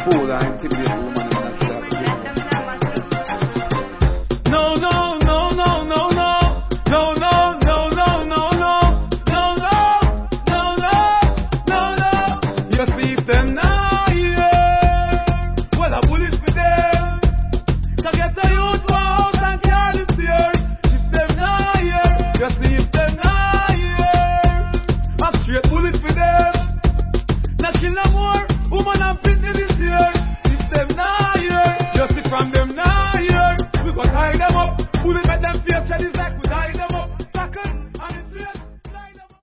fool and intimidate the woman and that shit No, no, no, no, no, no. No, no, no, no, no, no. No, no, no, no, no, no. You see if them now here. Well, a bullet for them. So get a youth for house and car this year. If them now here. You see if them now here. A straight bullet for them. Not kill no more. Woman and